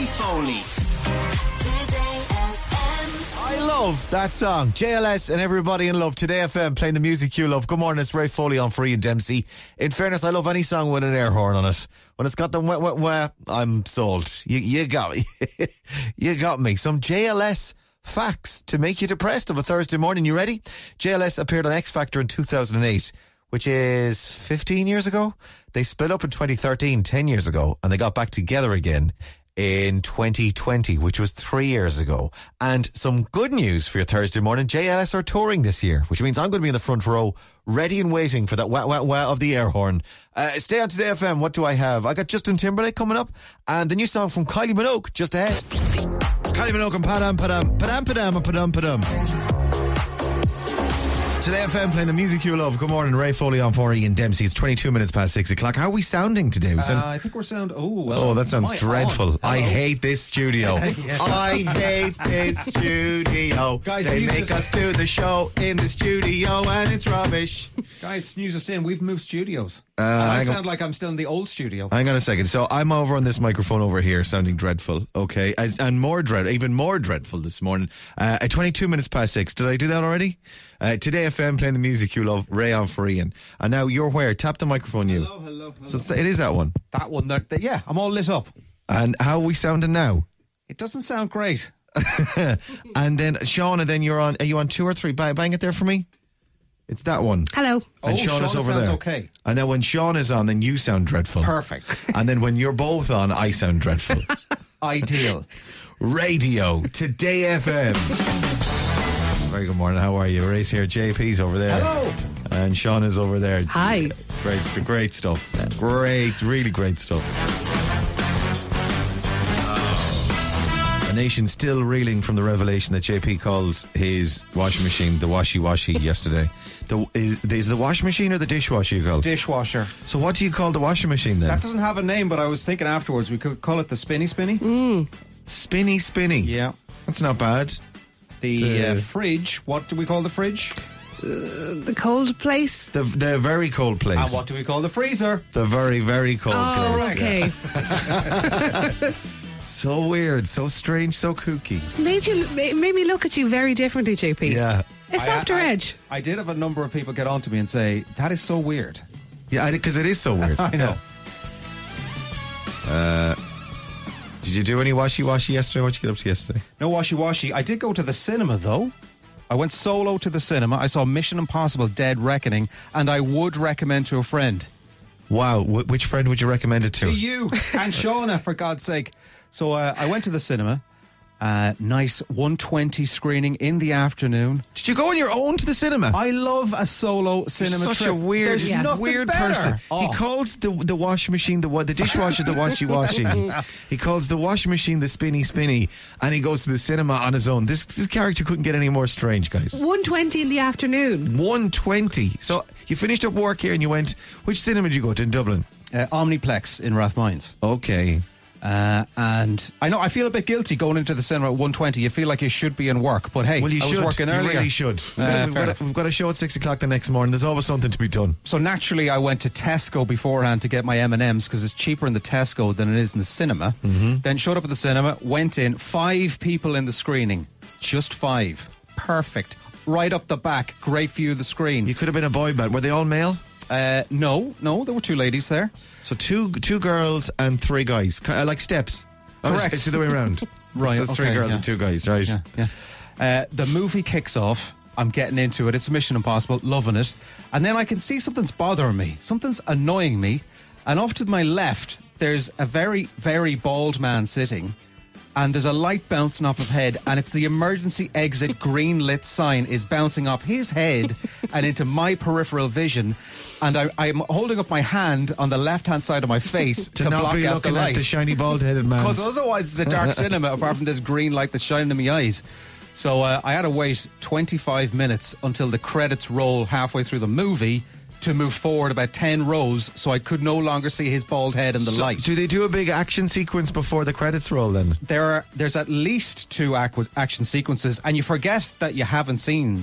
Ray Foley. Today FM. I love that song. JLS and Everybody in Love. Today FM playing the music you love. Good morning, it's Ray Foley on Free and Dempsey. In fairness, I love any song with an air horn on it. When it's got the wah, I'm sold. You got me. You got me. Some JLS facts to make you depressed of a Thursday morning. You ready? JLS appeared on X Factor in 2008, which is 15 years ago. They split up in 2013, 10 years ago, and they got back together again in 2020, which was 3 years ago. And some good news for your Thursday morning. JLS are touring this year, which means I'm going to be in the front row, ready and waiting for that wah of the air horn. Stay on Today FM. What do I have? I got Justin Timberlake coming up, and the new song from Kylie Minogue just ahead. Kylie Minogue and Padam Padam Padam Padam Padam Padam. Today FM playing the music you love. Good morning, Ray Foley on 4E and Dempsey. It's 22 minutes past 6 o'clock. How are we sounding today? I think we're sound. Oh, that sounds dreadful. I hate this studio. I hate this studio. Guys, they make us do the show in the studio and it's rubbish. Guys, snooze us in. We've moved studios. I sound like I'm still in the old studio. Hang on a second. So I'm over on this microphone over here, sounding dreadful. Okay, and even more dreadful this morning. At 22 minutes past 6. Did I do that already? Today FM playing the music you love. Ray on for Ian. And now you're where? Tap the microphone, you. Hello. So it is that one. That one. Yeah, I'm all lit up. And how are we sounding now? It doesn't sound great. And then Shauna, then you're on. Are you on 2 or 3? Bang it there for me. It's that one. Hello. And Shauna's over sounds there. Okay. And now when Sean is on, then you sound dreadful. Perfect. And then when you're both on, I sound dreadful. Ideal. Radio. Today FM. Very good morning. How are you? Ray's here. JP's over there. Hello. And Sean is over there. Hi. Great stuff. Really great stuff. The nation still reeling from the revelation that JP calls his washing machine the washy yesterday. Is the washing machine or the dishwasher you call it? Dishwasher. So what do you call the washing machine then? That doesn't have a name, but I was thinking afterwards we could call it the spinny. Spinny. Yeah. That's not bad. The fridge. What do we call the fridge? The cold place. The very cold place. And what do we call the freezer? The very, very cold place. Okay. So weird, so strange, so kooky. Made me look at you very differently, JP. Yeah. It's softer edge. I did have a number of people get on to me and say, that is so weird. Yeah, because it is so weird. I know. Did you do any washy yesterday? What'd you get up to yesterday? No washy. I did go to the cinema, though. I went solo to the cinema. I saw Mission Impossible Dead Reckoning, and I would recommend to a friend. Wow. Which friend would you recommend it to? To you and Shauna, for God's sake. So I went to the cinema. Nice 120 screening in the afternoon. Did you go on your own to the cinema? I love a solo cinema Such trip. a weird, There's nothing weird better. person. Oh. He calls the washing machine the dishwasher the washy. He calls the washing machine the spinny, and he goes to the cinema on his own. This character couldn't get any more strange, guys. 1:20 in the afternoon. 1:20. So you finished up work here and you went. Which cinema did you go to in Dublin? Omniplex in Rathmines. Okay. And I know I feel a bit guilty going into the cinema at 1:20. You feel like you should be in work, but hey, well, I was working earlier. You really should. We've got a show at 6 o'clock the next morning. There's always something to be done. So naturally, I went to Tesco beforehand to get my M&Ms because it's cheaper in the Tesco than it is in the cinema. Mm-hmm. Then showed up at the cinema, went in. 5 people in the screening, just 5. Perfect. Right up the back, great view of the screen. You could have been a boy band. Were they all male? No, there were 2 ladies there. So two girls and 3 guys, like steps. Correct. It's the other way around. Right. That's 3 girls and 2 guys, right? Yeah. The movie kicks off. I'm getting into it. It's Mission Impossible, loving it. And then I can see something's bothering me. Something's annoying me. And off to my left, there's a very, very bald man sitting. And there's a light bouncing off his head, and it's the emergency exit green lit sign is bouncing off his head and into my peripheral vision. And I'm holding up my hand on the left-hand side of my face to not block be out looking the light. at the shiny bald-headed man. Because otherwise it's a dark cinema, apart from this green light that's shining in my eyes. So I had to wait 25 minutes until the credits roll halfway through the movie to move forward about 10 rows, so I could no longer see his bald head in the light. Do they do a big action sequence before the credits roll then? There's at least 2 action sequences, and you forget that you haven't seen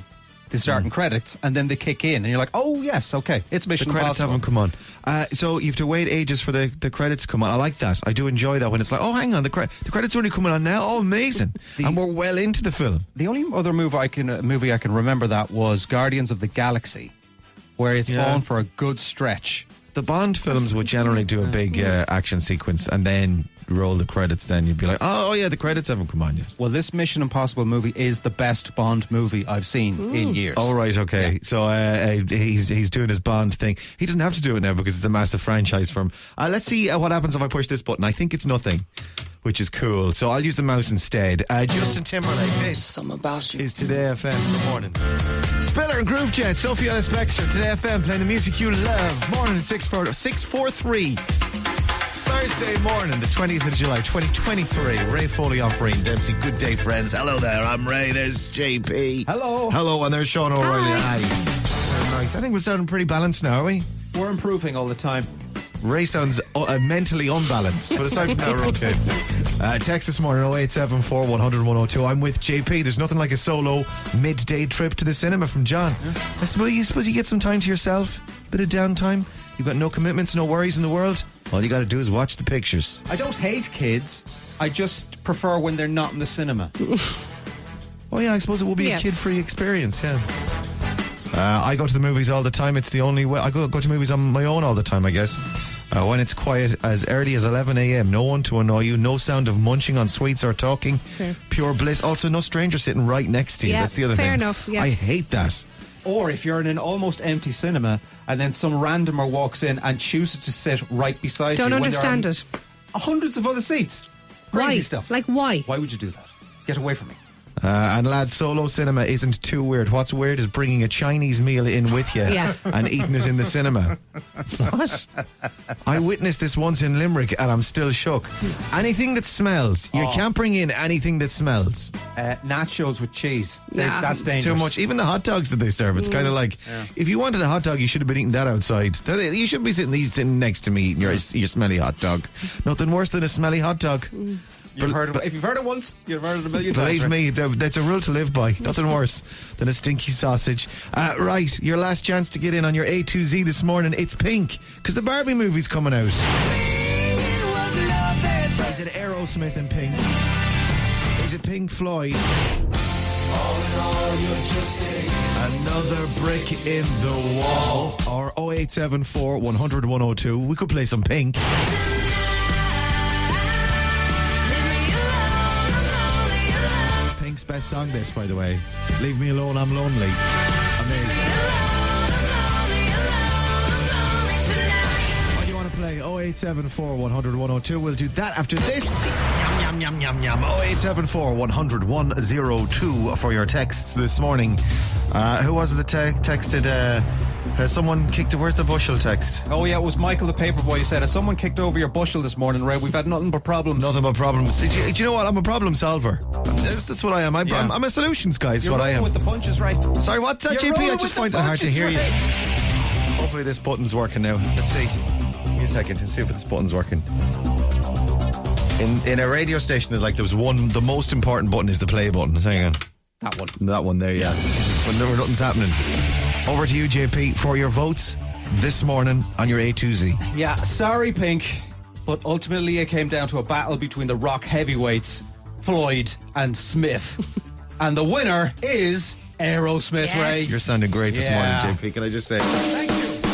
the starting credits, and then they kick in, and you're like, oh yes, okay, it's The Mission credits Impossible. haven't come on. So you have to wait ages for the credits to come on. I like that. I do enjoy that when it's like, oh, hang on, the credits are only coming on now. Oh, amazing. And we're well into the film. The only other movie I can remember that was Guardians of the Galaxy, where it's Yeah. on for a good stretch. The Bond films would generally do a big action sequence and then roll the credits. Then you'd be like, oh yeah, the credits haven't come on yet. Well, this Mission Impossible movie is the best Bond movie I've seen in years. Oh, right, okay. Yeah. So he's doing his Bond thing. He doesn't have to do it now because it's a massive franchise for him. Let's see what happens if I push this button. I think it's nothing, which is cool. So I'll use the mouse instead. Justin Timberlake, this is Today FM. Good morning. Spiller and Groove Jet, Sophie Ellis Bextor, Today FM, playing the music you love. Morning at 6:43. Thursday morning, the 20th of July, 2023. Ray Foley on Free and Dempsey. Good day, friends. Hello there. I'm Ray. There's JP. Hello. Hello, and there's Sean O'Reilly. Hi. Very nice. I think we're sounding pretty balanced now, are we? We're improving all the time. Ray sounds mentally unbalanced, but aside from that, we're okay. Text this morning 0874 100 102. I'm with JP. There's nothing like a solo midday trip to the cinema from John. I suppose you get some time to yourself, bit of downtime. You've got no commitments, no worries in the world. All you got to do is watch the pictures. I don't hate kids. I just prefer when they're not in the cinema. Oh yeah, I suppose it will be a kid-free experience. Yeah. I go to the movies all the time. It's the only way. I go to movies on my own all the time, I guess. When it's quiet, as early as 11 a.m. No one to annoy you. No sound of munching on sweets or talking. Fair. Pure bliss. Also, no stranger sitting right next to you. Yeah, That's the other fair thing. enough, yeah. I hate that. Or if you're in an almost empty cinema and then some randomer walks in and chooses to sit right beside Don't you. understand when it. there are hundreds of other seats. Crazy Why? stuff. Like, why? Why would you do that? Get away from me. And lads, solo cinema isn't too weird. What's weird is bringing a Chinese meal in with you Yeah. and eating it in the cinema. What? I witnessed this once in Limerick and I'm still shook. Anything that smells. You can't bring in anything that smells. Nachos with cheese. Nah. That's It's dangerous. too much. Even the hot dogs that they serve, it's kind of like, if you wanted a hot dog, you should have been eating that outside. You shouldn't be sitting next to me eating your smelly hot dog. Nothing worse than a smelly hot dog. If you've heard it once, you've heard it a million times. Believe me, that's a rule to live by. Nothing worse than a stinky sausage. Right, your last chance to get in on your A to Z this morning. It's Pink, because the Barbie movie's coming out. Is it Aerosmith and Pink? Is it Pink Floyd? Another brick in the wall. Or 0874 100 102. We could play some Pink. Pink's best song, this, by the way. Leave Me Alone, I'm Lonely. Amazing. What do you want to play? 0874 100 102. We'll do that after this. Yum, yum, yum, yum, yum. 0874 100 102 for your texts this morning. Who was it that texted? Has someone kicked it? Where's the bushel text? Oh yeah, it was Michael the paperboy who said, has someone kicked over your bushel this morning, Ray? We've had nothing but problems. Nothing but problems. Do you know what? I'm a problem solver. That's what I am. I'm a solutions guy. Is You're what I am. with the punches, right? Sorry, what's that, You're JP? I rolling just with find the it hard to punches, hear you. right? Hopefully this button's working now. Let's see. Give me a second and see if this button's working. In a radio station, there's one. The most important button is the play button. Hang on. That one there, yeah. When nothing's happening. Over to you, JP, for your votes this morning on your A to Z. Yeah, sorry, Pink, but ultimately it came down to a battle between the rock heavyweights, Floyd and Smith. And the winner is Aerosmith, Yes. Ray. You're sounding great this Yeah. morning, JP. Can I just say? Thank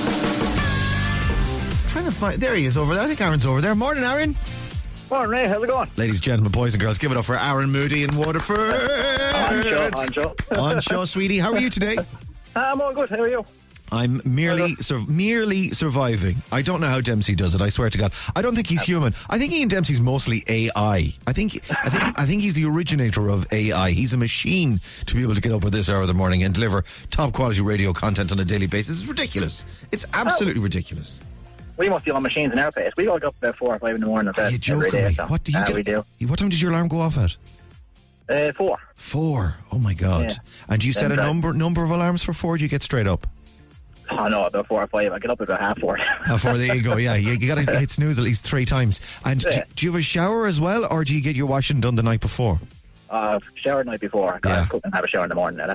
you. Trying to find. There he is over there. I think Aaron's over there. Morning, Aaron. Morning, Ray. How's it going? Ladies and gentlemen, boys and girls, give it up for Aaron Moody in Waterford. On Joe. On show, sweetie. How are you today? I'm all good. How are you? I'm merely surviving. I don't know how Dempsey does it. I swear to God, I don't think he's human. I think Ian Dempsey's mostly AI. I think he's the originator of AI. He's a machine to be able to get up at this hour of the morning and deliver top quality radio content on a daily basis. It's ridiculous. It's absolutely ridiculous. We must be on machines in our place. We all get up about 4 or 5 in the morning. Are you joking every day. me? So. What do you get? We do. What time does your alarm go off at? 4. 4. Oh my God! Yeah. And do you set a Then number of alarms for 4? Do you get straight up? Oh no, about 4 or 5. I get up about 4:30. How far? There you go. Yeah, you got to hit snooze at least 3 times. And do you have a shower as well, or do you get your washing done the night before? Shower the night before. Yeah. I cook and have a shower in the morning. That's it.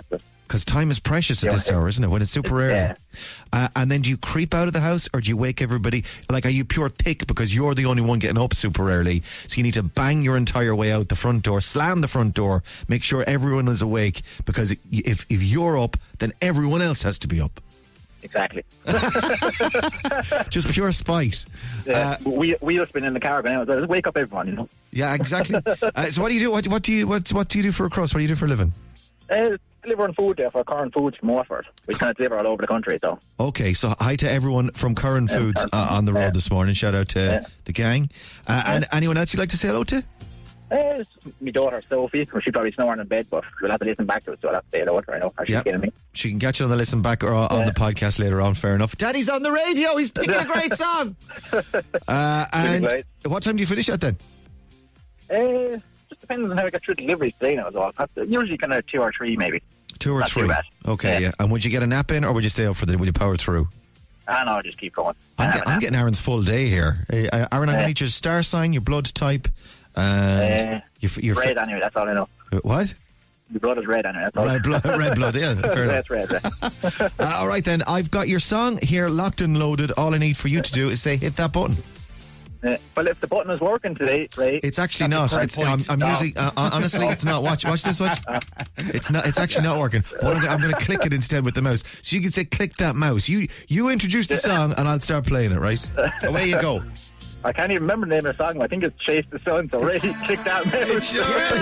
Because time is precious at this hour, isn't it? When it's super early. Yeah. And then do you creep out of the house or do you wake everybody? Like, are you pure pick because you're the only one getting up super early? So you need to bang your entire way out the front door, slam the front door, make sure everyone is awake, because if you're up, then everyone else has to be up. Exactly. Just pure spite. We just been in the car, but just wake up everyone, you know. Yeah, exactly. So what do you do? What do you do for a crust? What do you do for a living? Delivering food there for Current Foods from Waterford. We kind of deliver all over the country, so. Okay, so hi to everyone from Current Foods on the road this morning. Shout out to the gang. And anyone else you'd like to say hello to? My daughter Sophie, she's probably snoring in bed, but we'll have to listen back to it, so I'll have to say hello to her, I know. She's getting me. She can catch you on the listen back or on the podcast later on, fair enough. Daddy's on the radio, he's picking a great song. And what time do you finish at then? Just depends on how I get through deliveries today now as well. Usually kind of 2 or 3 maybe. 2 or Not 3. too bad. Okay, yeah. And would you get a nap in or would you stay up for will you power through? I know, just keep going. I'm getting Aaron's full day here. Aaron, I'm going to need your star sign, your blood type, and your red anyway, that's all I know. What? Your blood is red anyway, that's all. Red blood, yeah. Fair enough. That's red, yeah. All right then, I've got your song here locked and loaded. All I need for you to do is say hit that button. Well, if the button is working today, right? It's actually not. I'm using. Honestly, it's not. Watch this. Watch. It's not. It's actually not working. I'm going to click it instead with the mouse. So you can say, "Click that mouse." You introduce the song, and I'll start playing it. Right? Away you go. I can't even remember the name of the song. I think it's "Chase the Sun." So right, click that mouse.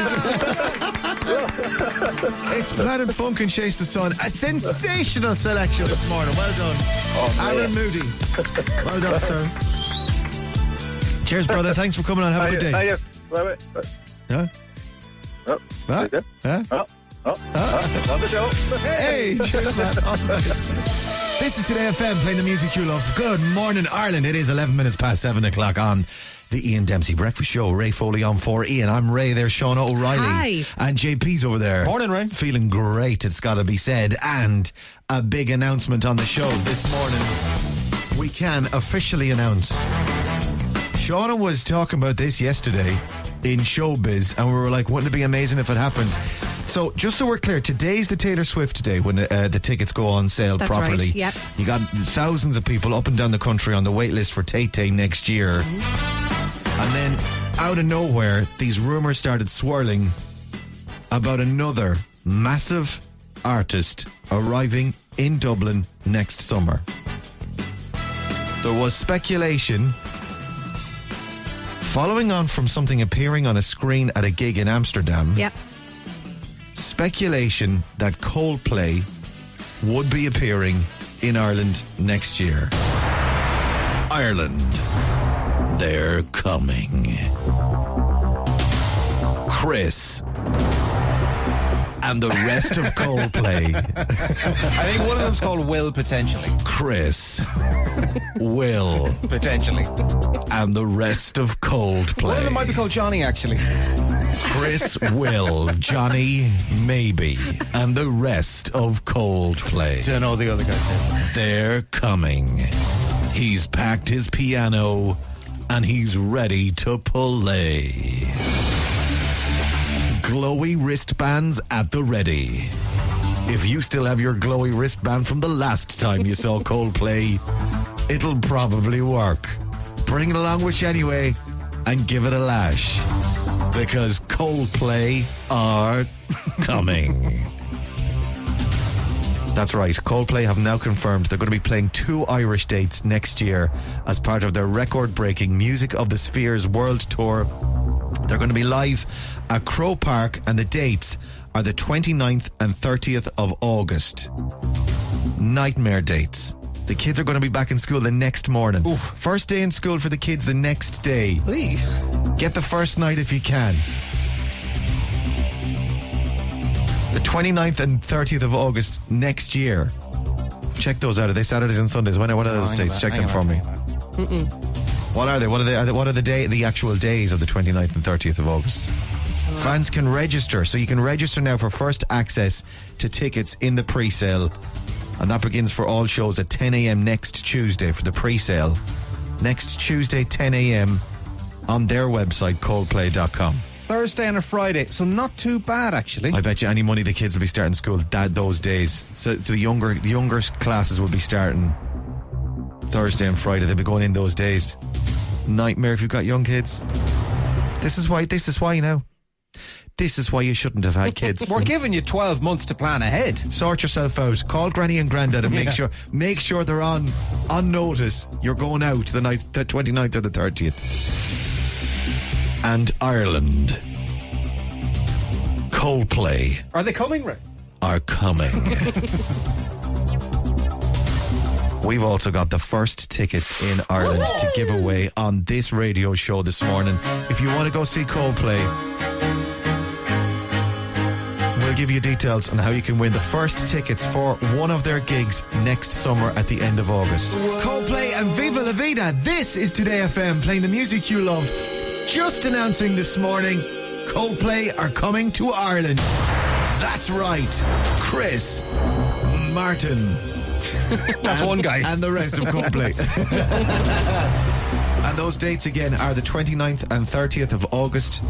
It's Planet Funk and Chase the Sun. A sensational selection this morning. Well done, Aaron Moody. Well done, sir. Cheers, brother. Thanks for coming on. Have a good day. Thank you. Bye. Huh? Oh, What? Huh? on the show. Hey, cheers, man. Awesome. This is Today FM, playing the music you love. Good morning, Ireland. It is 11 minutes past 7 o'clock on the Ian Dempsey Breakfast Show. Ray Foley on for Ian. I'm Ray. There's Sean O'Reilly. Hi. And JP's over there. Morning, Ray. Feeling great, it's got to be said. And a big announcement on the show this morning. We can officially announce. Shauna was talking about this yesterday in Showbiz, and we were like, wouldn't it be amazing if it happened? So, just so we're clear, today's the Taylor Swift day when the tickets go on sale That's properly. right, yep. You got thousands of people up and down the country on the wait list for Tate Day next year. And then, out of nowhere, these rumours started swirling about another massive artist arriving in Dublin next summer. There was speculation following on from something appearing on a screen at a gig in Amsterdam. Yep. Speculation that Coldplay would be appearing in Ireland next year. Ireland, they're coming. Chris and the rest of Coldplay. I think one of them's called Will, potentially. Chris, Will, Potentially. and the rest of Coldplay. One of them might be called Johnny, actually. Chris, Will, Johnny, maybe, and the rest of Coldplay. Don't know the other guy's name. They're coming. He's packed his piano and he's ready to play. Glowy wristbands at the ready. If you still have your glowy wristband from the last time you saw Coldplay, it'll probably work. Bring it along with you anyway and give it a lash. Because Coldplay are coming. That's right, Coldplay have now confirmed they're going to be playing 2 Irish dates next year as part of their record-breaking Music of the Spheres World Tour. They're going to be live at Crow Park, and the dates are the 29th and 30th of August. Nightmare dates. The kids are going to be back in school the next morning. Oof. First day in school for the kids the next day. Oy. Get the first night if you can. The 29th and 30th of August next year. Check those out. Are they Saturdays and Sundays? What are those dates? Check them for me. What are they? What are the actual days of the 29th and 30th of August? Fans can register. So you can register now for first access to tickets in the pre-sale. And that begins for all shows at 10 a.m. next Tuesday for the pre-sale. Next Tuesday, 10 a.m. on their website, Coldplay.com. Thursday and a Friday, so not too bad actually. I bet you any money the kids will be starting school those days. So the younger classes will be starting Thursday and Friday. They'll be going in those days. Nightmare if you've got young kids. This is why now. This is why you shouldn't have had kids. We're giving you 12 months to plan ahead. Sort yourself out. Call Granny and Grandad and make sure they're on notice. You're going out the 29th or the 30th. And Ireland. Coldplay Are they coming, Ray? are coming. We've also got the first tickets in Ireland to give away on this radio show this morning. If you want to go see Coldplay, we'll give you details on how you can win the first tickets for one of their gigs next summer at the end of August. Coldplay and Viva La Vida. This is Today FM, playing the music you love. Just announcing this morning, Coldplay are coming to Ireland. That's right. Chris, Martin, That's one guy. and the rest of Coldplay. And those dates again are the 29th and 30th of August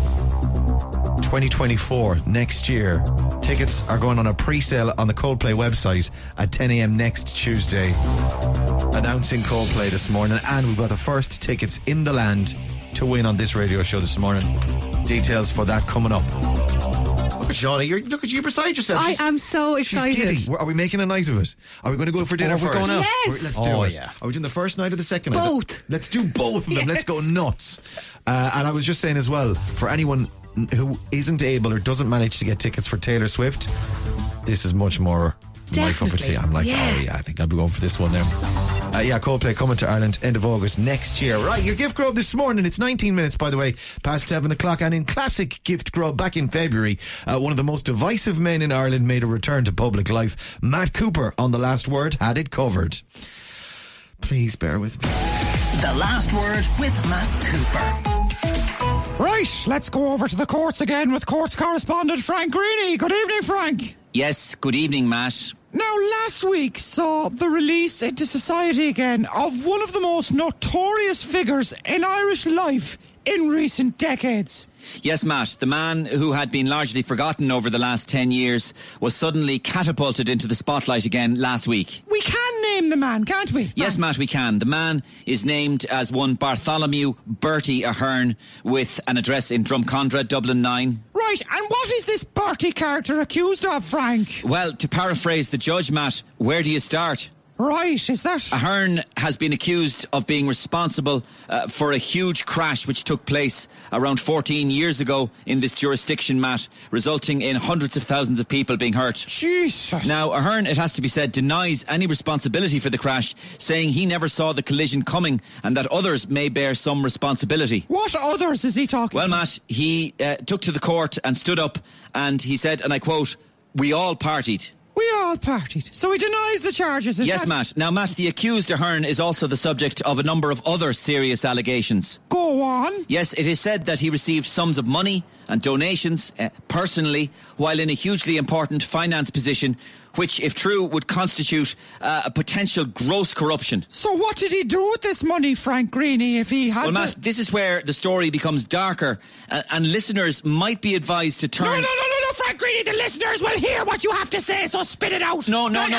2024, next year. Tickets are going on a pre-sale on the Coldplay website at 10 a.m. next Tuesday. Announcing Coldplay this morning, and we've got the first tickets in the land to win on this radio show this morning. Details for that coming up. Look at Shawnee, look at you beside yourself. I am so excited. She's giddy. Are we making a night of it? Are we going to go for dinner we're first? going out. Yes. Let's do Oh, it. yeah. Are we doing the first night or the second night? Both. Let's do both of them. Let's Yes. go nuts. And I was just saying as well, for anyone who isn't able or doesn't manage to get tickets for Taylor Swift, this is much more my cup of tea. Definitely. I'm like, Yeah. oh yeah, I think I'll be going for this one now. Coldplay coming to Ireland end of August next year. Right, your gift grub this morning. It's 19 minutes, by the way, past 7 o'clock. And in classic gift grub, back in February, one of the most divisive men in Ireland made a return to public life. Matt Cooper, on The Last Word, had it covered. Please bear with me. The Last Word with Matt Cooper. Right, let's go over to the courts again with courts correspondent Frank Greeny. Good evening, Frank. Yes, good evening, Matt. Now, last week saw the release into society again of one of the most notorious figures in Irish life in recent decades. Yes, Matt, the man who had been largely forgotten over the last 10 years was suddenly catapulted into the spotlight again last week. We can name the man, can't we? Yes, Matt, we can. The man is named as one Bartholomew Bertie Ahern, with an address in Drumcondra, Dublin 9. Right, and what is this Bertie character accused of, Frank? Well, to paraphrase the judge, Matt, where do you start? Right, is that... Ahern has been accused of being responsible for a huge crash which took place around 14 years ago in this jurisdiction, Matt, resulting in hundreds of thousands of people being hurt. Jesus. Now, Ahern, it has to be said, denies any responsibility for the crash, saying he never saw the collision coming and that others may bear some responsibility. What others is he talking Well, Matt, he took to the court and stood up and he said, and I quote, "We all partied." We all partied. So he denies the charges, is Yes, that... Matt. Now, Matt, the accused Ahern is also the subject of a number of other serious allegations. Go on. Yes, it is said that he received sums of money and donations personally while in a hugely important finance position, which, if true, would constitute a potential gross corruption. So what did he do with this money, Frank Greeny, if he had... Well, Matt, this is where the story becomes darker and listeners might be advised to turn... No, Frank Greeny, the listeners will hear what you have to say, so spit it out. No, Matt,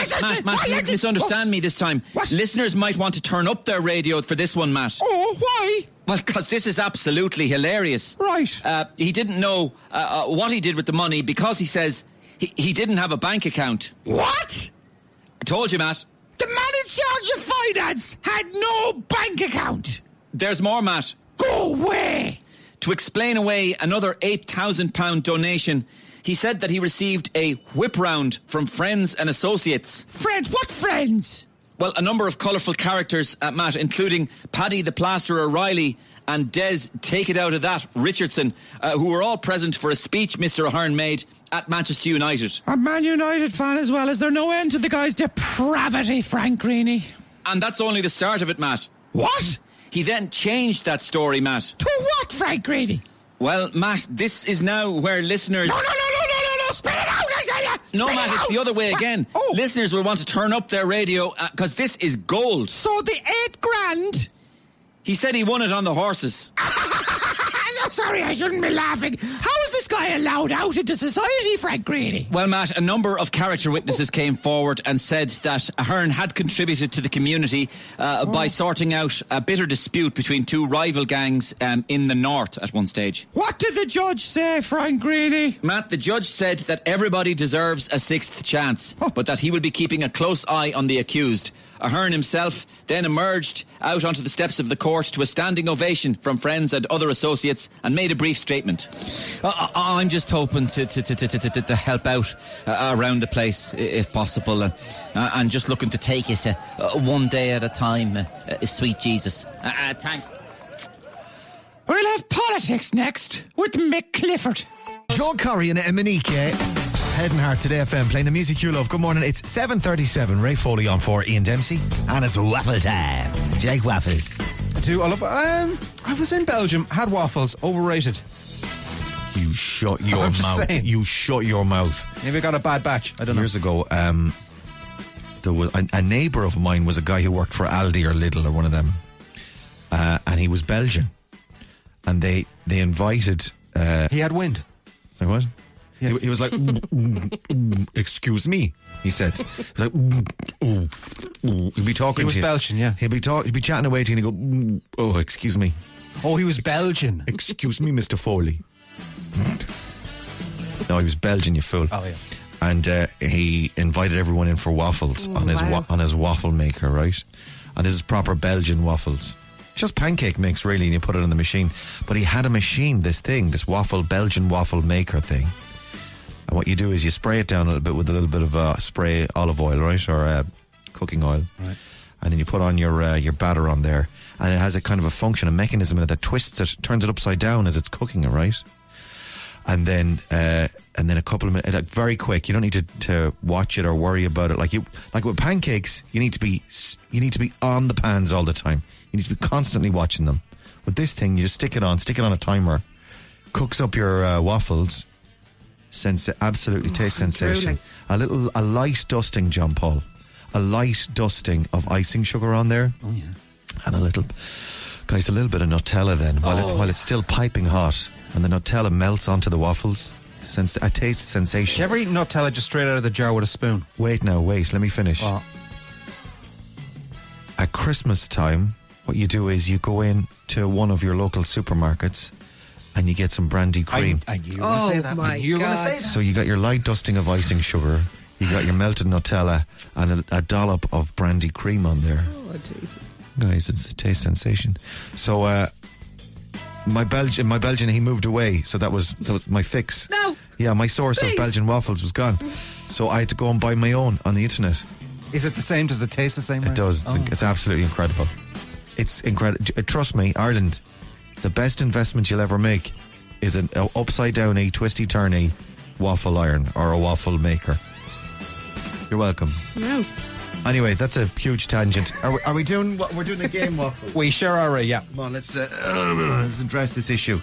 you misunderstand me this time. What? Listeners might want to turn up their radio for this one, Matt. Oh, why? Well, because this is absolutely hilarious. Right. He didn't know what he did with the money because he says he didn't have a bank account. What? I told you, Matt. The man in charge of finance had no bank account. There's more, Matt. Go away. To explain away another £8,000 donation, he said that he received a whip round from friends and associates. Friends? What friends? Well, a number of colourful characters, Matt, including Paddy the Plasterer Riley and Des Take It Out of That Richardson, who were all present for a speech Mr. Ahern made at Manchester United. A Man United fan as well. Is there no end to the guy's depravity, Frank Greeny? And that's only the start of it, Matt. What? He then changed that story, Matt. To what, Frank Greeny? Well, Matt, this is now where listeners... No, spit it out, I tell you! No, Spit Matt, it it's out. the other way What? again. Oh. Listeners will want to turn up their radio because this is gold. So the $8,000... He said he won it on the horses. sorry, I shouldn't be laughing. How is this guy allowed out into society, Frank Greedy? Well, Matt, a number of character witnesses came forward and said that Ahern had contributed to the community by sorting out a bitter dispute between two rival gangs in the north at one stage. What did the judge say, Frank Greedy? Matt, the judge said that everybody deserves a sixth chance, but that he will be keeping a close eye on the accused. Ahern himself then emerged out onto the steps of the court to a standing ovation from friends and other associates and made a brief statement. I'm just hoping to help out around the place if possible, and just looking to take it one day at a time, sweet Jesus. Thanks. We'll have politics next with Mick Clifford. Joe Curry and Monique heading hard today FM playing the music you love. Good morning. It's 7:37. Ray Foley on for Ian Dempsey, and it's waffle time. Jake Waffles. I was in Belgium, had waffles, overrated. You shut your I'm just mouth. saying. You shut your mouth. Maybe I got a bad batch. I don't know. Years ago, there was a neighbour of mine was a guy who worked for Aldi or Lidl or one of them, and he was Belgian, and they invited. He had wind. Like what? Yeah. He was like, excuse me, he said. He was like, he'd be talking He was to you. Belgian, yeah. He'd be chatting away to you and he'd go, oh, excuse me. Oh, he was Belgian. Excuse me, Mr. Foley. No, he was Belgian, you fool. Oh, yeah. And he invited everyone in for waffles on his waffle maker, right? And this is proper Belgian waffles. Just pancake mix, really, and you put it in the machine. But he had a machine, this Belgian waffle maker thing. And what you do is you spray it down a little bit with a little bit of spray olive oil, right, or cooking oil, right. And then you put on your batter on there, and it has a kind of a function, a mechanism in it that twists it, turns it upside down as it's cooking it, right? And then a couple of minutes, like very quick. You don't need to watch it or worry about it. Like with pancakes, you need to be on the pans all the time. You need to be constantly watching them. With this thing, you just stick it on a timer, cooks up your waffles. Absolutely taste sensation. drooling. A light dusting, John Paul. A light dusting of icing sugar on there. Oh, yeah. And a little bit of Nutella then, while it's still piping hot, and the Nutella melts onto the waffles. A taste sensation. Did you ever eat Nutella just straight out of the jar with a spoon? Wait, let me finish. Oh. At Christmas time, what you do is you go in to one of your local supermarkets and you get some brandy cream. I knew you were going to say that. my I knew you were going to God. say that. So you got your light dusting of icing sugar, you got your melted Nutella, and a dollop of brandy cream on there. Oh, Jesus. Guys, it's a taste sensation. So my Belgian, he moved away, so that was my fix. No. Yeah, my source Please. of Belgian waffles was gone, so I had to go and buy my own on the internet. Is it the same? Does it taste the same? It does. It's absolutely incredible. It's incredible. Trust me, Ireland, the best investment you'll ever make is an upside down twisty turny waffle iron or a waffle maker. You're welcome. No. Anyway, that's a huge tangent. Are we doing what we're doing the game waffle? We sure are, Ray, yeah. Come on, let's address this issue.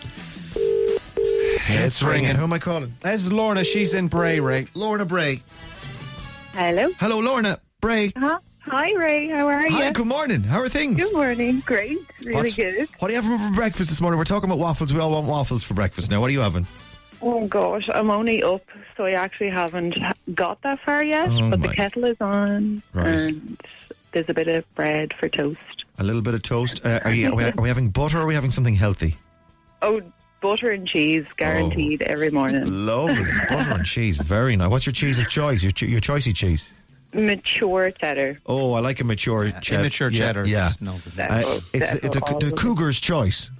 It's ringing. Who am I calling? This is Lorna. She's in Bray, Ray. Lorna Bray. Hello. Hello, Lorna Bray. Hi, Ray. How are you? Hi, good morning. How are things? Good morning. Great. Really good. What are you having for breakfast this morning? We're talking about waffles. We all want waffles for breakfast now. What are you having? Oh, gosh. I'm only up, so I actually haven't got that far yet. Oh, but my. the kettle is on, Right. and there's a bit of bread for toast. A little bit of toast. Are we having butter or are we having something healthy? Oh, butter and cheese, guaranteed every morning. Lovely. Butter and cheese. Very nice. What's your cheese of choice? Your choicey cheese? Mature cheddar. Oh, I like a mature cheddar. Immature cheddar. Yeah. No good. It's the cougar's choice.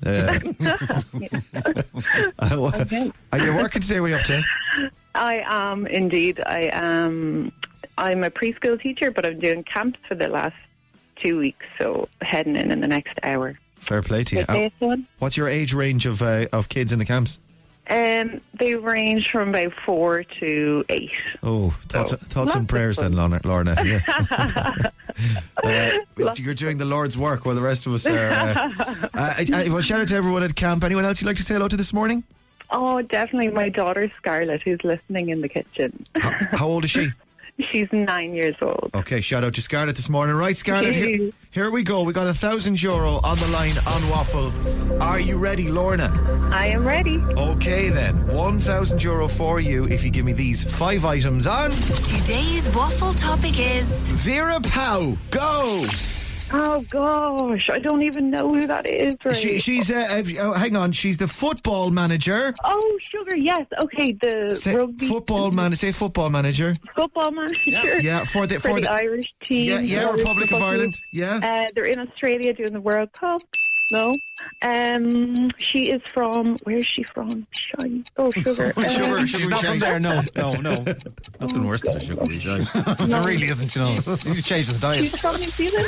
Okay. Are you working today? What are you up to? I am indeed. I'm a preschool teacher, but I'm doing camps for the last 2 weeks, so heading in the next hour. Fair play to you. Okay, fun. What's your age range of kids in the camps? They range from about 4 to 8. Oh, thoughts lots and of prayers fun. then, Lorna. Yeah. You're doing the Lord's work while the rest of us are. Well, shout out to everyone at camp. Anyone else you'd like to say hello to this morning? Oh, definitely my daughter Scarlett, who's listening in the kitchen. How old is she? She's 9 years old. Okay, shout out to Scarlett this morning. Right, Scarlett, here we go. We got €1,000 on the line on Waffle. Are you ready, Lorna? I am ready. Okay then, €1,000 for you if you give me these 5 items on Today's waffle topic is Vera Pauw. Go! Oh, gosh. I don't even know who that is. Right? She's hang on. She's the football manager. Oh, sugar, yes. Okay, the Say rugby... football manager. Say football manager. Football manager. Yeah, for the Irish team. Yeah, Republic of Ireland. Yeah. They're in Australia doing the World Cup. No. She is from... Where's she from? Shy. Oh, sugar. She's Not from there, no. Nothing worse than a sugary shy. It really isn't, you know. You change his diet. She's from New Zealand.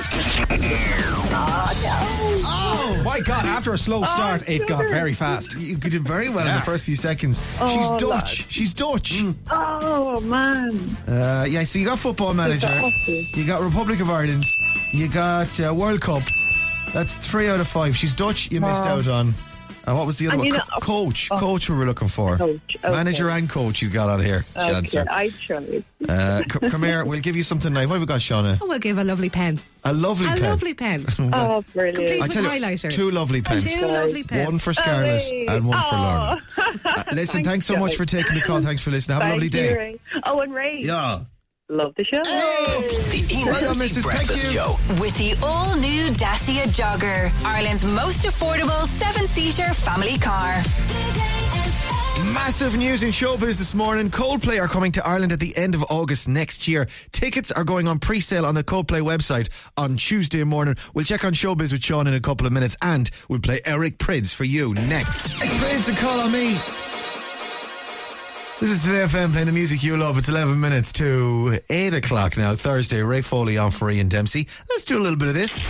Oh My God, after a slow start, it got sugar. very fast. You did very well in the first few seconds. She's Oh, Dutch. lad. She's Dutch. Oh, man. Yeah, so you got football manager. You got Republic of Ireland. You got World Cup. That's 3 out of 5. She's Dutch. You missed out on. What was the other And one? you know- Coach. Coach we were looking for. Coach, okay. Manager and coach he's got on here. Okay, Chancer. I tried. Come here. We'll give you something now. What have we got, Shauna? Oh, we'll give a lovely pen. A lovely A pen. lovely pen. Oh, brilliant. Complete I with tell you, highlighter. 2 lovely pens. 2 lovely pens. One for Scarlett Away. and one for Oh. Lorna. Listen, thanks so much guys. for taking the call. Thanks for listening. Have a lovely Thank you, day. Ray. Oh, and Ray. Yeah. Love the show. The Ian Well done, Dempsey Mrs. Thank Breakfast you. Show. with the all-new Dacia Jogger, Ireland's most affordable 7-seater family car. Massive news in showbiz this morning. Coldplay are coming to Ireland at the end of August next year. Tickets are going on pre-sale on the Coldplay website on Tuesday morning. We'll check on showbiz with Sean in a couple of minutes, and we'll play Eric Prydz for you next. Eric Prydz and Call On Me. This is Today FM playing the music you love. It's 11 minutes to 8 o'clock now, Thursday. Ray Foley on for Ian Dempsey. Let's do a little bit of this.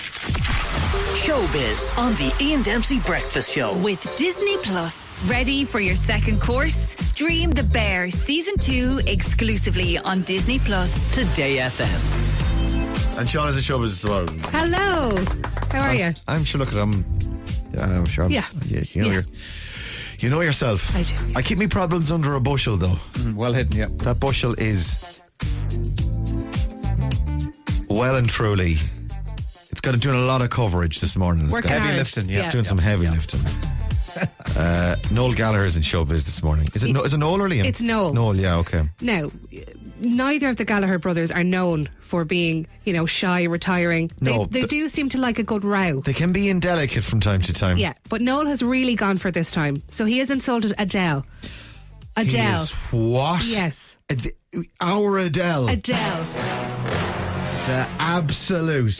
Showbiz on the Ian Dempsey Breakfast Show. With Disney Plus. Ready for your second course? Stream The Bear Season 2 exclusively on Disney Plus. Today FM. And Sean is a showbiz as well. Hello. How are you? I'm sure, look at him. Yeah, I'm sure. Yeah. You know yourself. I do. I keep me problems under a bushel, though. Well hidden, yeah. That bushel is well and truly. It's got to do a lot of coverage this morning. It's Working got- Heavy hard. lifting, yeah. It's doing some heavy lifting. Noel Gallagher's in showbiz this morning. Is it Noel or Liam? It's Noel. Noel, yeah, okay. Now, neither of the Gallagher brothers are known for being, shy, retiring. No, They do seem to like a good row. They can be indelicate from time to time. Yeah, but Noel has really gone for this time. So he has insulted Adele. He Adele. is what? Yes. Our Adele. Adele. The absolute.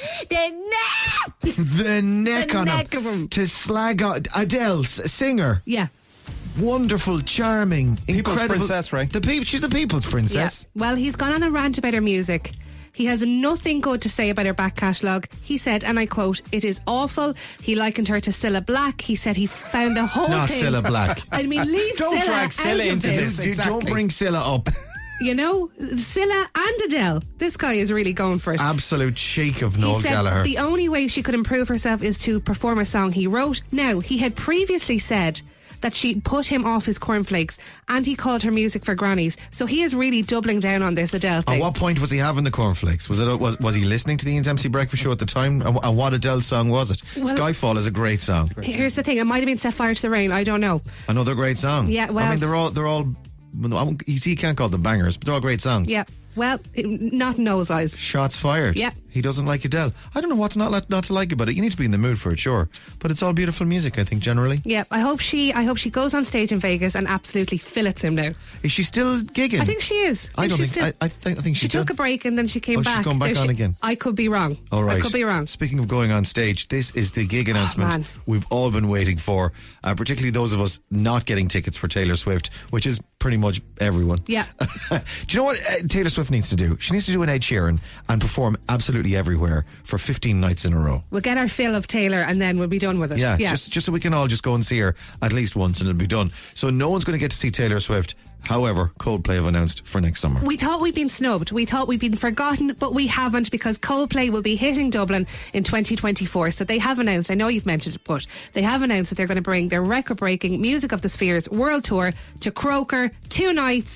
The neck The on neck him. of him. To slag on Adele, singer, Yeah. wonderful, charming, People's incredible princess, right? She's the people's princess. Yeah. Well, he's gone on a rant about her music. He has nothing good to say about her back catalogue. He said, and I quote, "It is awful." He likened her to Cilla Black. He said he found the whole Not thing. Cilla Black. I mean, leave Don't Cilla drag out Cilla of into this. this. Exactly. Don't bring Cilla up. Cilla and Adele. This guy is really going for it. Absolute cheek of Noel He said Gallagher. the only way she could improve herself is to perform a song he wrote. Now, he had previously said that she put him off his cornflakes and he called her music for grannies. So he is really doubling down on this Adele At thing. what point was he having the cornflakes? Was he listening to the Ian Dempsey Breakfast Show at the time? And what Adele song was it? Well- Skyfall is a great song. Here's the thing, it might have been Set Fire to the Rain, I don't know. Another great song. Yeah, well- I mean, they're all. He can't call them bangers, but they're all great songs. Yeah, well, not in Noel's eyes. Shots fired. Yeah. He doesn't like Adele. I don't know what's not to like about it. You need to be in the mood for it, sure. But it's all beautiful music, I think, generally. Yeah, I hope she goes on stage in Vegas and absolutely fillets him now. Is she still gigging? I think she is. I don't she's think. I think she took a break and then she came Oh, back. she's gone back Now on again. I could be wrong. All right. I could be wrong. Speaking of going on stage, this is the gig announcement man. we've all been waiting for, particularly those of us not getting tickets for Taylor Swift, which is pretty much everyone. Yeah. Do you know what Taylor Swift needs to do? She needs to do an Ed Sheeran and perform absolutely everywhere for 15 nights in a row. We'll get our fill of Taylor and then we'll be done with it. Yeah, just so we can all just go and see her at least once and it'll be done. So no one's going to get to see Taylor Swift. However, Coldplay have announced for next summer. We thought we'd been snubbed. We thought we'd been forgotten, but we haven't, because Coldplay will be hitting Dublin in 2024. So they have announced, I know you've mentioned it, but they have announced that they're going to bring their record-breaking Music of the Spheres World Tour to Croker, 2 nights.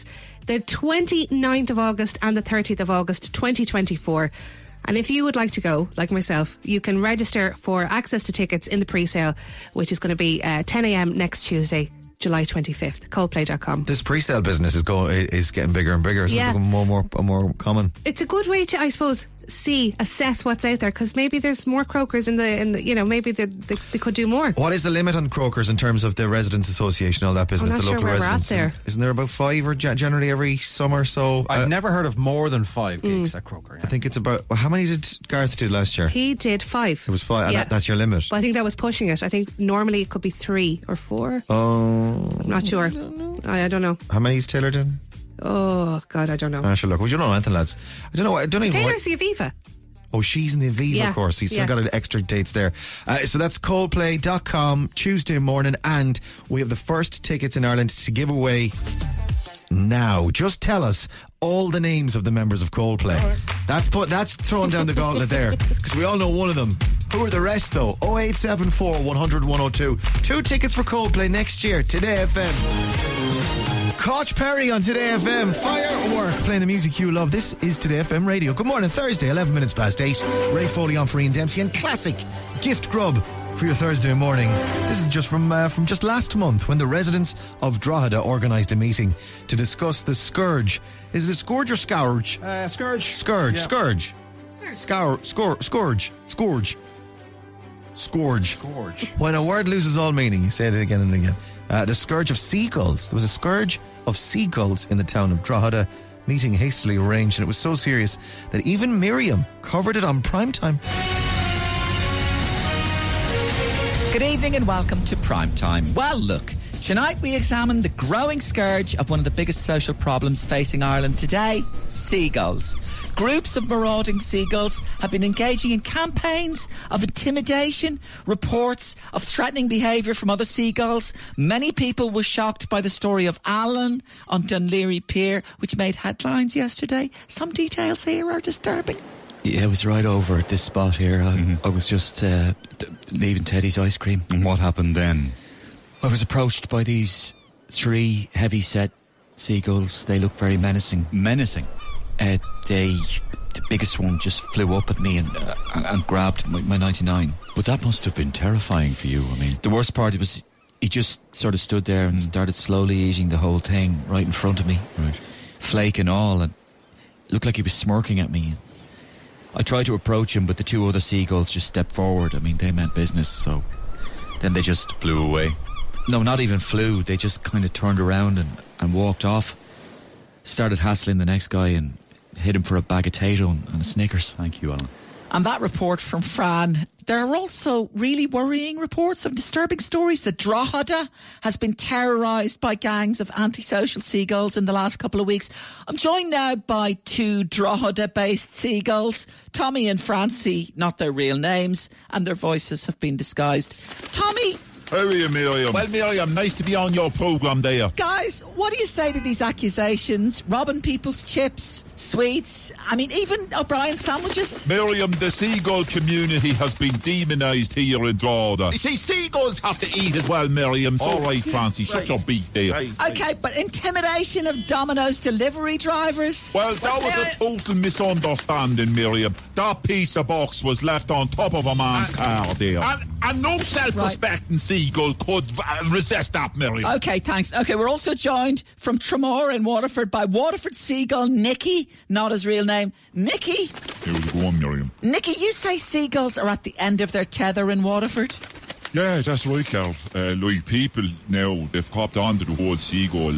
the 29th of August and the 30th of August 2024. And if you would like to go, like myself, you can register for access to tickets in the pre-sale, which is going to be 10 a.m. next Tuesday, July 25th. Coldplay.com. This pre-sale business is getting bigger and bigger. It's becoming more common. It's a good way to, I suppose, assess what's out there, because maybe there's more croakers in the maybe they could do more. What is the limit on croakers in terms of the Residents Association, all that business? I'm not the local sure where residents. we're at there. Isn't there about 5 or generally every summer? So I've never heard of more than 5 gigs at Croker. Yeah. I think it's about. Well, how many did Gareth do last year? He did 5. It was 5. Yeah. And that's your limit. But I think that was pushing it. I think normally it could be 3 or 4. Oh, I'm not sure. I don't know. How many is Taylor doing? Oh God, I don't know. I should look. Would you know anything, lads? I don't know. I don't even. Taylor's the Aviva. Oh, she's in the Aviva course. He's still got extra dates there. So that's Coldplay.com Tuesday morning, and we have the first tickets in Ireland to give away now. Just tell us all the names of the members of Coldplay. Right. That's throwing down the gauntlet there, because we all know one of them. Who are the rest though? 0874 100 102. 2 tickets for Coldplay next year. Today FM. Koch Perry on Today FM. Firework, playing the music you love. This is Today FM Radio. Good morning, Thursday, 11 minutes past 8. Ray Foley on for Ian Dempsey, and classic gift grub for your Thursday morning. This is just from just last month, when the residents of Drogheda organised a meeting to discuss the scourge. Is it scourge or scourge? Scourge. Scourge. Yeah. Scourge. Scourge. When a word loses all meaning, you say it again and again. The scourge of seagulls. There was a scourge of seagulls in the town of Drogheda. Meeting hastily arranged, and it was so serious that even Miriam covered it on primetime. Good evening and welcome to Primetime. Well, look, tonight we examine the growing scourge of one of the biggest social problems facing Ireland today: seagulls. Groups of marauding seagulls have been engaging in campaigns of intimidation, reports of threatening behaviour from other seagulls. Many people were shocked by the story of Alan on Dunleary Pier, which made headlines yesterday. Some details here are disturbing. Yeah, I was right over at this spot here. I was just leaving Teddy's ice cream. And what happened then? I was approached by these 3 heavy-set seagulls. They look very menacing. Menacing? The biggest one just flew up at me and grabbed my 99. But that must have been terrifying for you. I mean, the worst part was he just sort of stood there and started slowly eating the whole thing right in front of me. Right. Flake and all, and it looked like he was smirking at me. I tried to approach him, but the 2 other seagulls just stepped forward. I mean, they meant business, so then they just flew away. No, not even flew. They just kind of turned around and walked off. Started hassling the next guy and hit him for a bag of potato and a Snickers. Thank you, Alan. And that report from Fran. There are also really worrying reports of disturbing stories that Drogheda has been terrorised by gangs of antisocial seagulls in the last couple of weeks. I'm joined now by 2 Drogheda-based seagulls, Tommy and Francie, not their real names, and their voices have been disguised. Tommy! How are you, Miriam? Well, Miriam, nice to be on your programme there. Guys, what do you say to these accusations? Robbing people's chips, sweets, I mean, even O'Brien sandwiches? Miriam, the seagull community has been demonised here in Drogheda. You see, seagulls have to eat as well, Miriam. All right, Francie, shut your beak there. Okay, but intimidation of Domino's delivery drivers? Well, that was a total misunderstanding, Miriam. That piece of box was left on top of a man's car there. And no self-respecting seagull could resist that, Miriam. Okay, thanks. Okay, we're also joined from Tramore in Waterford by Waterford seagull Nicky, not his real name. Nicky? How's it going, Miriam? Nicky, you say seagulls are at the end of their tether in Waterford? Yeah, that's right, Carl. Like, people now, they've copped on to the whole seagull,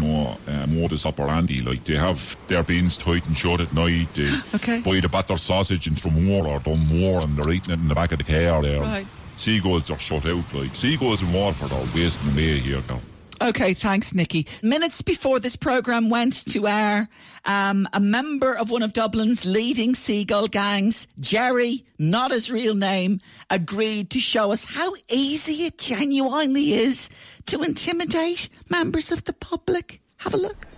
modus operandi. Like, they have their bins tight and shut at night. They buy the battered sausage in Tramore or Dunmore, and they're eating it in the back of the car there. Right. Seagulls are shut out, like. Seagulls in Waterford are wasting away here, Carl. Okay, thanks, Nicky. Minutes before this programme went to air, a member of one of Dublin's leading seagull gangs, Jerry, not his real name, agreed to show us how easy it genuinely is to intimidate members of the public. Have a look.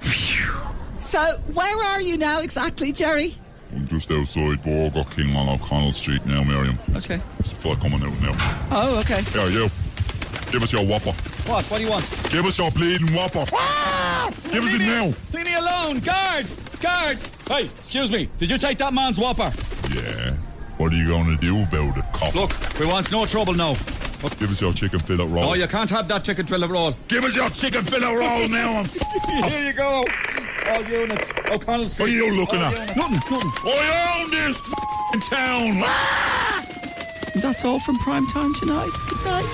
So, where are you now exactly, Jerry? I'm just outside Burger King on O'Connell Street now, Miriam. Okay. There's a fella coming out now. Oh, okay. Yeah, you. Give us your whopper. What do you want? Give us your bleeding whopper. Give us it now. Leave me alone. Guard. Hey, excuse me. Did you take that man's whopper? Yeah. What are you going to do about it, cop? Look, we want no trouble now. Give us your chicken fillet roll. Oh, you can't have that chicken fillet roll. Give us your chicken fillet roll now. Here you go. All units. O'Connell Street. What are you looking at? Units. Nothing. I own this town. That's all from Primetime tonight. Good night.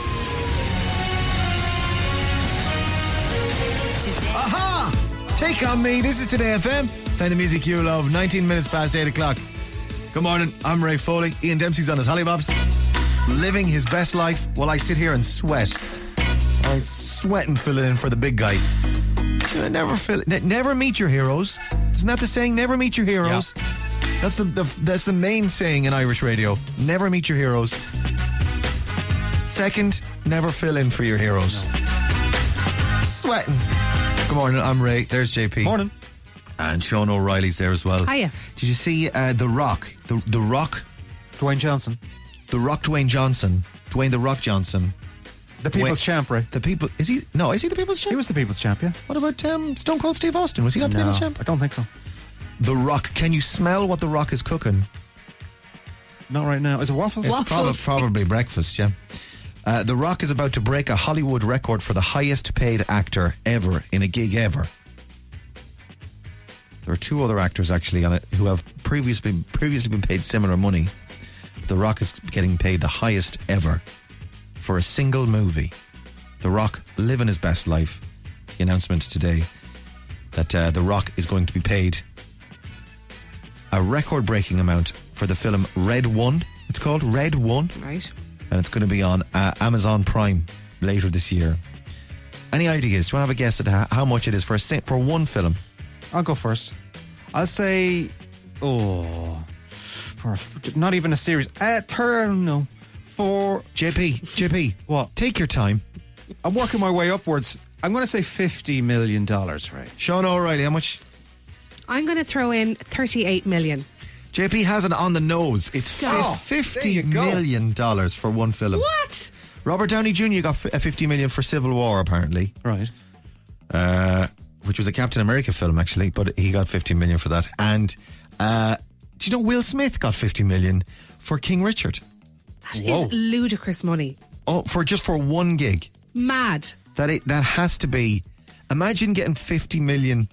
Aha! Take on me. This is Today FM. Playing the music you love. 19 minutes past 8 o'clock. Good morning. I'm Ray Foley. Ian Dempsey's on his hollybobs, living his best life while I sit here and sweat. I sweat and fill it in for the big guy. Never meet your heroes. Isn't that the saying? Never meet your heroes. Yeah. That's the main saying in Irish radio. Never meet your heroes. Second, never fill in for your heroes. No. Sweating. Good morning. I'm Ray. There's JP. Morning. And Sean O'Reilly's there as well. Hiya. Did you see The Rock? The Rock? Dwayne Johnson. The Rock Dwayne Johnson. Dwayne The Rock Johnson. The People's Champ, right? The People... Is he the People's Champ? He was the People's Champ, yeah. What about Stone Cold Steve Austin? Was he not the People's Champ? I don't think so. The Rock. Can you smell what The Rock is cooking? Not right now. Is it waffles? It's probably breakfast, yeah. The Rock is about to break a Hollywood record for the highest paid actor ever in a gig ever. There are two other actors actually on it who have previously been paid similar money. The Rock is getting paid the highest ever for a single movie. The Rock living his best life. The announcement today that The Rock is going to be paid a record-breaking amount for the film Red One. It's called Red One. Right. And it's going to be on Amazon Prime later this year. Any ideas? Do you want to have a guess at how much it is for one film? I'll go first. I'll say, not even a series. For JP. What? Take your time. I'm working my way upwards. I'm going to say $50 million, right? Sean O'Reilly, how much? I'm going to throw in 38 million. JP has it on the nose. It's $50 million for one film. What? Robert Downey Jr. got $50 million for Civil War, apparently. Right. Which was a Captain America film, actually, but he got $50 million for that. And do you know Will Smith got $50 million for King Richard? That is ludicrous money. Oh, for one gig. Mad. That has to be. Imagine getting $50 million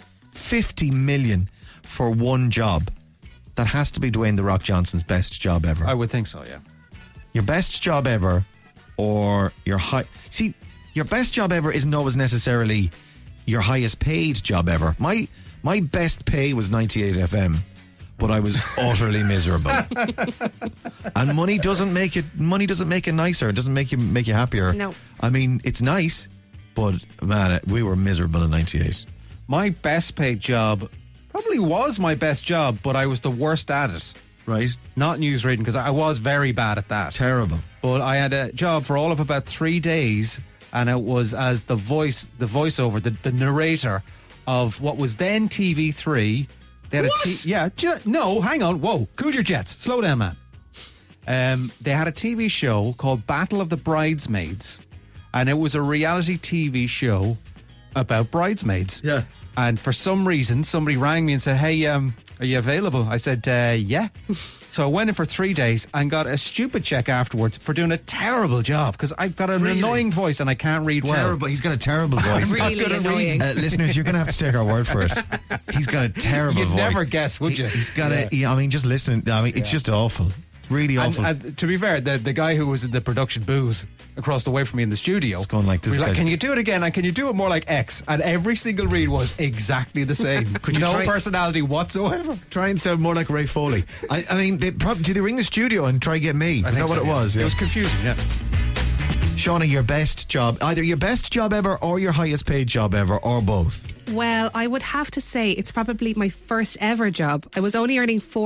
for one job. That has to be Dwayne The Rock Johnson's best job ever. I would think so, yeah. Your best job ever, or your your best job ever isn't always necessarily your highest paid job ever. My best pay was 98 FM, but I was utterly miserable. And money doesn't make it nicer. It doesn't make you happier. No. I mean, it's nice, but man, we were miserable in 98. My best paid job probably was my best job, but I was the worst at it. Right. Not news reading, because I was very bad at that. Terrible. But I had a job for all of about 3 days, and it was as the voiceover, the narrator of what was then TV3. They had What? No, hang on. Whoa, cool your jets. Slow down, man. They had a TV show called Battle of the Bridesmaids, and it was a reality TV show about bridesmaids. Yeah. And for some reason, somebody rang me and said, "Hey, are you available?" I said, "Yeah." So I went in for 3 days and got a stupid check afterwards for doing a terrible job, because I've got an annoying voice and I can't read well. Terrible. He's got a terrible voice. Really annoying. Listeners, you're going to have to take our word for it. He's got a terrible voice. You'd never guess, would you? He's got I mean, just listen. I mean, it's just awful. Really awful. And to be fair, the guy who was in the production booth across the way from me in the studio, it's going like this. Like, can you do it again? And can you do it more like X? And every single read was exactly the same. No personality whatsoever. Try and sound more like Ray Foley. I mean, did they ring the studio and try to get me? Is that what it was? Yeah. It was confusing, yeah. Shauna, your best job, either your best job ever or your highest paid job ever, or both? Well, I would have to say it's probably my first ever job. I was only earning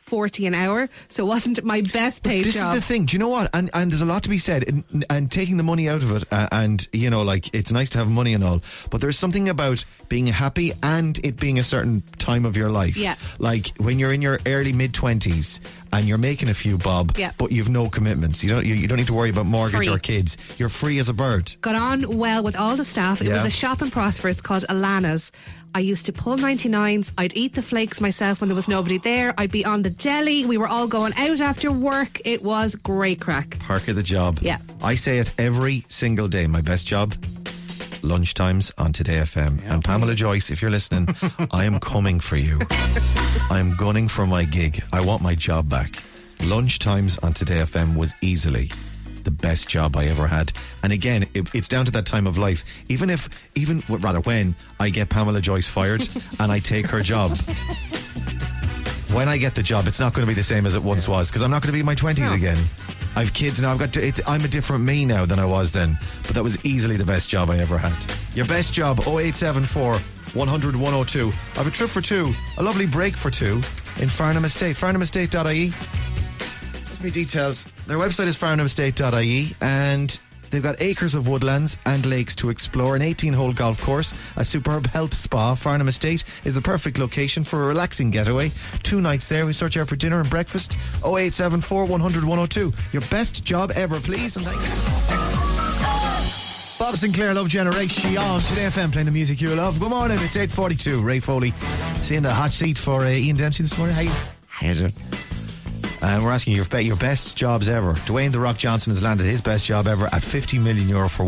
£12.40 an hour, so it wasn't my best paid This job. is the thing. Do you know what? And there's a lot to be said. And taking the money out of it, and you know, like, it's nice to have money and all, but there's something about being happy and it being a certain time of your life. Yeah. Like when you're in your early mid-20s and you're making a few bob, Yeah. but you've no commitments. You don't need to worry about mortgage Free. or kids. You're free as a bird. Got on well with all the staff. It Yeah. was a shop in Prosperous called Alana's. I used to pull 99s. I'd eat the flakes myself when there was nobody there. I'd be on the deli. We were all going out after work. It was great crack. Park of the job. Yeah. I say it every single day. My best job, lunchtimes on Today FM. And Pamela Joyce, if you're listening, I am coming for you. I'm gunning for my gig. I want my job back. Lunchtimes on Today FM was easily the best job I ever had. And again, it's down to that time of life. When I get Pamela Joyce fired and I take her job, when I get the job, it's not going to be the same as it once was, because I'm not going to be in my 20s again. I've kids now. I'm a different me now than I was then. But that was easily the best job I ever had. Your best job, 0874 100 102. I have a trip for two, a lovely break for two in Farnham Estate. FarnhamEstate.ie. There's me details. Their website is farnhamestate.ie, and they've got acres of woodlands and lakes to explore, an 18-hole golf course, a superb health spa. Farnham Estate is the perfect location for a relaxing getaway. 2 nights there. We sort you out for dinner and breakfast. 0874 100 102. Your best job ever, please, and thank you. Bob Sinclair, Love Generation on Today FM, playing the music you love. Good morning, it's 8:42. Ray Foley, seeing the hot seat for Ian Dempsey this morning. How you doing? And we're asking you your best jobs ever. Dwayne The Rock Johnson has landed his best job ever at €50 million for